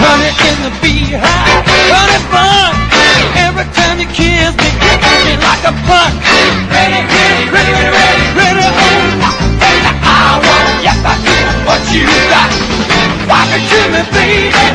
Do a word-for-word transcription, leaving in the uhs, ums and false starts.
honey in the beehive, honey bun. Every time you kiss me, you kiss me like a bun. Ready, ready, ready, ready, ready, ready, oh, I want, yes, I do what you got. Walk it to me, baby.